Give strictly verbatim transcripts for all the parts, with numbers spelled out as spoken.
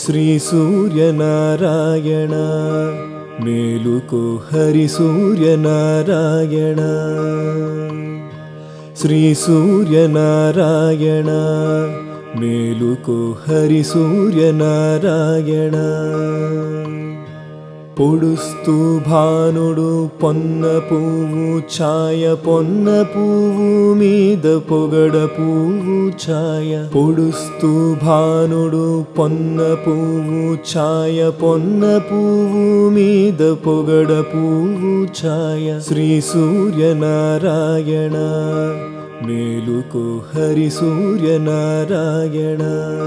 శ్రీ సూర్యనారాయణ మేలుకో హరి సూర్యనారాయణ శ్రీ సూర్యనారాయణ మేలుకో హరి సూర్యనారాయణ పొడుస్తూ భానుడు పొన్న పువ్వు ఛాయ పొన్న పువ్వు మీద పొగడ పువ్వు ఛాయ పొడుస్తూ భానుడు పొన్న పువ్వు ఛాయ పొన్న పువ్వు మీద పొగడ పువ్వు ఛాయ శ్రీ సూర్యనారాయణ మేలుకో హరి సూర్యనారాయణ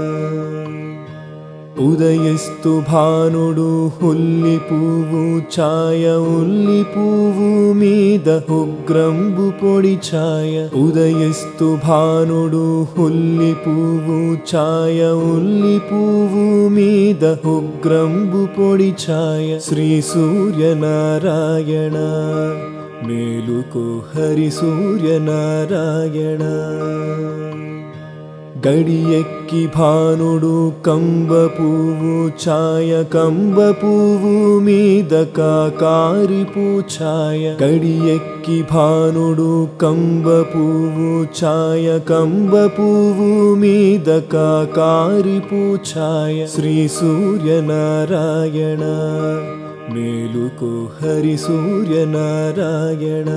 ఉదయిస్తు భానుడు ఉల్లి పువ్వు ఛాయ ఉల్లి పువ్వు మీద ఉగ్రంబు పొడి ఛాయ ఉదయిస్తు భానుడు ఉల్లి పువ్వు ఛాయ ఉల్లి పువ్వు మీద ఉగ్రంబు పొడి ఛాయ శ్రీ సూర్యనారాయణ మేలుకో హరి సూర్యనారాయణ గడియెక్కి భానుడు కంబ పువ్వు ఛాయ కంబ పువ్వు మీద కాకారి పూఛాయ గడియెక్కి భానుడు కంబ పువ్వు ఛాయ కంబ పువ్వు మీద కాకారి పూఛాయ శ్రీ సూర్యనారాయణ మేలుకో హరి సూర్యనారాయణ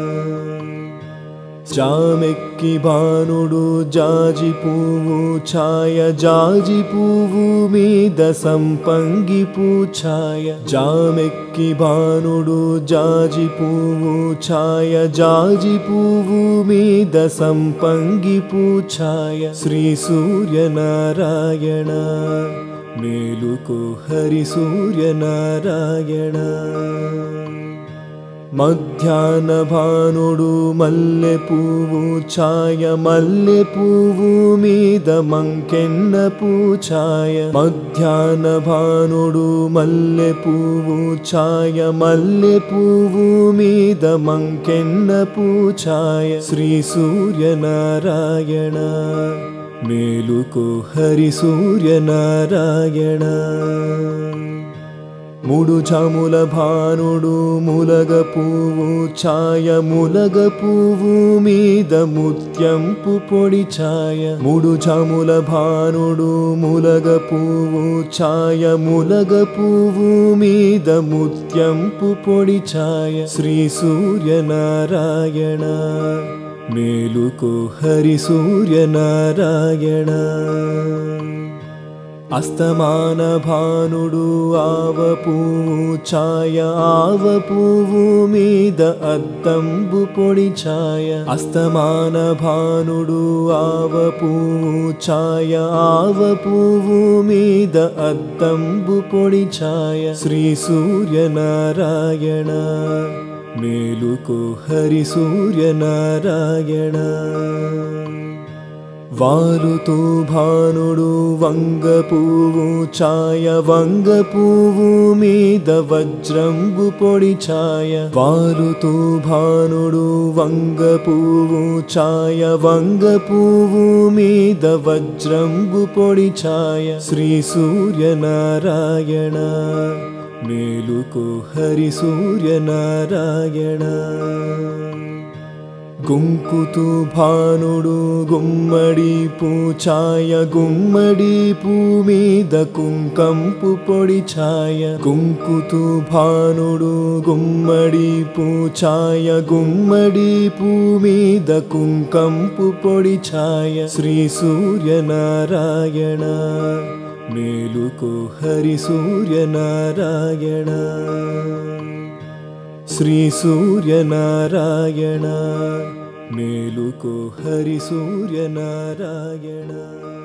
జామెక్కి భానుడు జాజి పువ్వు ఛాయ జాజి పువ్వు మీద సంపంగి పూఛాయ జామెక్కి భానుడు జాజి పువ్వు ఛాయ జాజి పువ్వు మీద సంపంగి పూఛాయ శ్రీ సూర్యనారాయణ మేలుకో హరి సూర్యనారాయణ మధ్యాహ్న భానుడు మల్లె పువ్వు ఛాయ మల్లె పువ్వు మీద మంకెన్న పూఛాయ మధ్యాహ్న భానుడు మల్లె పువ్వు ఛాయ మల్లె పువ్వు మీద మంకెన్న పూఛాయ శ్రీ సూర్యనారాయణ మేలుకో హరి సూర్యనారాయణ మూడు జాముల భానుడు ములగ పువ్వు ఛాయ ములగ పువ్వు మీద ముత్యంపు పొడి ఛాయ మూడు జాముల భానుడు ములగ పువ్వు ఛాయ ములగ పువ్వు మీద ముత్యంపు పొడి ఛాయ శ్రీ సూర్యనారాయణ మేలుకో హరి సూర్యనారాయణ అస్తమాన భానుడు ఆవ పువ్వు ఛాయ ఆవ పువ్వు మీద అద్దంబు పొడి ఛాయ అస్తమాన భానుడు ఆవ పువ్వు ఛాయ ఆవ పువ్వు మీద అద్దంబు పొడి ఛాయ శ్రీ సూర్యనారాయణ మేలుకో హరి సూర్యనారాయణ వాలుతో భానుడు వంగ పువ్వు ఛాయ వంగ పువ్వు మీద వజ్రంబు పొడి ఛాయ వాలుతో భానుడు వంగ పువ్వు ఛాయ వంగ పువ్వు మీద వజ్రంబు పొడి ఛాయ శ్రీ సూర్యనారాయణ మేలుకో హరి సూర్యనారాయణ గుంకుతూ భానుడు గుమ్మడి పూఛాయ గుమ్మడి పూ మీద కుంకంపు పొడి ఛాయ గుంకుతూ భానుడు గుమ్మడి పూఛాయ గుమ్మడి పూ మీద కుంకంపు పొడి ఛాయ శ్రీ సూర్యనారాయణ మేలుకో హరి సూర్యనారాయణ శ్రీ సూర్యనారాయణ మేలుకో హరి సూర్యనారాయణ।